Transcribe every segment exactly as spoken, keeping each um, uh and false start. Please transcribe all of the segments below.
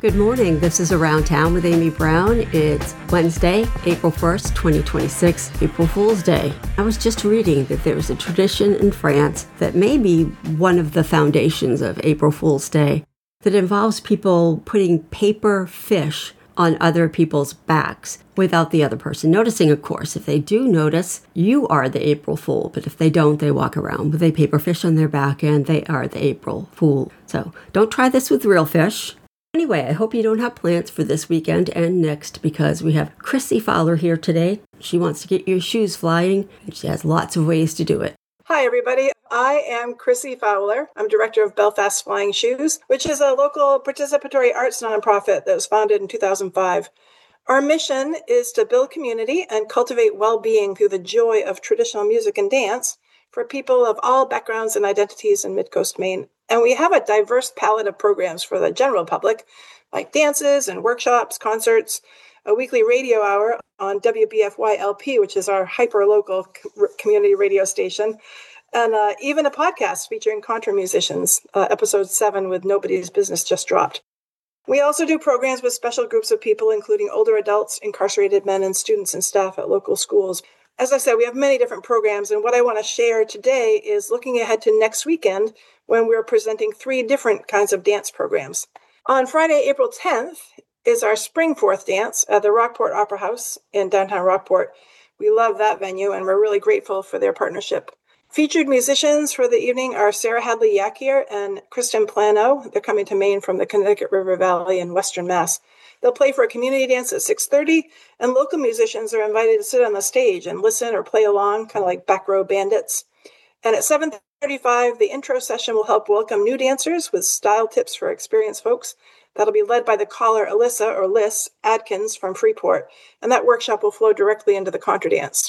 Good morning. This is Around Town with Amy Brown. It's Wednesday, April first, twenty twenty-six, April Fool's Day. I was just reading that there's a tradition in France that may be one of the foundations of April Fool's Day that involves people putting paper fish on other people's backs without the other person noticing, of course. If they do notice, you are the April Fool. But if they don't, they walk around with a paper fish on their back and they are the April Fool. So don't try this with real fish. Anyway, I hope you don't have plans for this weekend and next because we have Chrissy Fowler here today. She wants to get your shoes flying and she has lots of ways to do it. Hi, everybody. I am Chrissy Fowler. I'm director of Belfast Flying Shoes, which is a local participatory arts nonprofit that was founded in two thousand five. Our mission is to build community and cultivate well-being through the joy of traditional music and dance for people of all backgrounds and identities in Midcoast Maine. And we have a diverse palette of programs for the general public, like dances and workshops, concerts, a weekly radio hour on W B F Y L P, which is our hyper-local community radio station, and uh, even a podcast featuring contra musicians. Uh, episode seven with Nobody's Business just dropped. We also do programs with special groups of people, including older adults, incarcerated men, and students and staff at local schools. As I said, we have many different programs, and what I want to share today is looking ahead to next weekend when we're presenting three different kinds of dance programs. On Friday, April tenth, is our Spring Fourth dance at the Rockport Opera House in downtown Rockport. We love that venue, and we're really grateful for their partnership. Featured musicians for the evening are Sarah Hadley Yakir and Kristen Plano. They're coming to Maine from the Connecticut River Valley in Western Mass. They'll play for a community dance at six thirty, and local musicians are invited to sit on the stage and listen or play along, kind of like back row bandits. And at seven thirty-five, the intro session will help welcome new dancers with style tips for experienced folks. That'll be led by the caller Alyssa, or Liz, Adkins from Freeport, and that workshop will flow directly into the contra dance.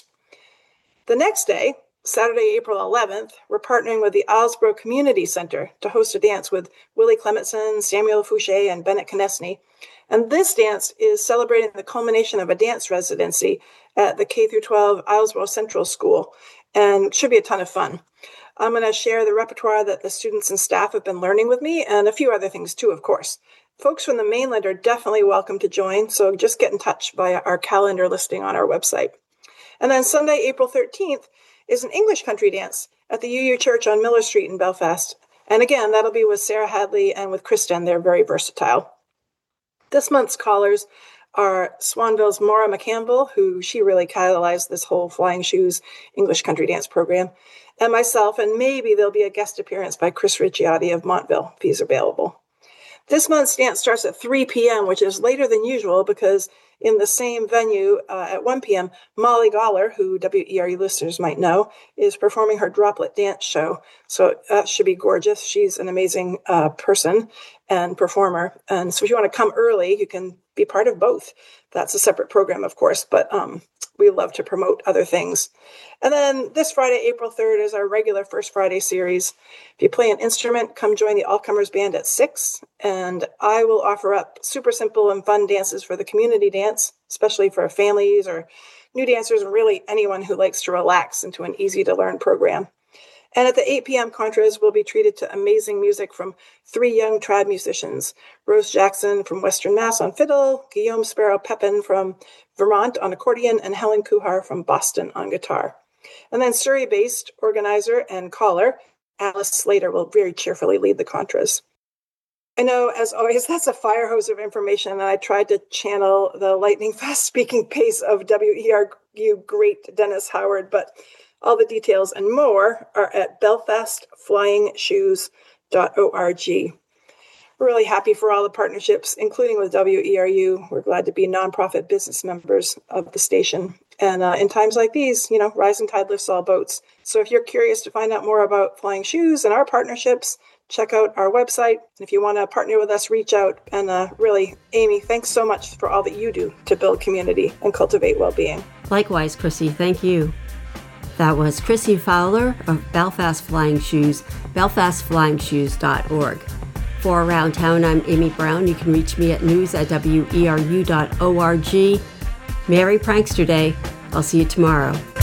The next day, Saturday, April eleventh, we're partnering with the Islesboro Community Center to host a dance with Willie Clementson, Samuel Fouché, and Bennett Konechny. And this dance is celebrating the culmination of a dance residency at the K through twelve Islesboro Central School, and should be a ton of fun. I'm going to share the repertoire that the students and staff have been learning with me, and a few other things too, of course. Folks from the mainland are definitely welcome to join, so just get in touch via our calendar listing on our website. And then Sunday, April thirteenth, is an English country dance at the U U Church on Miller Street in Belfast. And again, that'll be with Sarah Hadley and with Kristen. They're very versatile. This month's callers are Swanville's Maura McCampbell, who she really catalyzed this whole Flying Shoes English country dance program, and myself, and maybe there'll be a guest appearance by Chris Ricciotti of Montville, if he's available. This month's dance starts at three p.m., which is later than usual because in the same venue uh, at one p.m., Molly Goller, who W E R U listeners might know, is performing her Droplet Dance show. So that should be gorgeous. She's an amazing uh, person and performer. And so if you want to come early, you can be part of both. That's a separate program, of course, but um, we love to promote other things. And then this Friday, April third, is our regular First Friday series. If you play an instrument, come join the All Comers Band at six, and I will offer up super simple and fun dances for the community dance, especially for families or new dancers, and really anyone who likes to relax into an easy-to-learn program. And at the eight p.m. Contras, we'll be treated to amazing music from three young trad musicians, Rose Jackson from Western Mass on fiddle, Guillaume Sparrow Pepin from Vermont on accordion, and Helen Kuhar from Boston on guitar. And then Surrey-based organizer and caller, Alice Slater, will very cheerfully lead the Contras. I know, as always, that's a fire hose of information, and I tried to channel the lightning fast-speaking pace of W E R U great Dennis Howard, but all the details and more are at belfast flying shoes dot org. We're really happy for all the partnerships, including with W E R U. We're glad to be nonprofit business members of the station. And uh, in times like these, you know, rising tide lifts all boats. So if you're curious to find out more about Flying Shoes and our partnerships, check out our website. If you want to partner with us, reach out. And uh, really, Amy, thanks so much for all that you do to build community and cultivate well-being. Likewise, Chrissy, thank you. That was Chrissy Fowler of Belfast Flying Shoes, belfast flying shoes dot org. For Around Town, I'm Amy Brown. You can reach me at news at W E R U dot org. Merry Prankster Day. I'll see you tomorrow.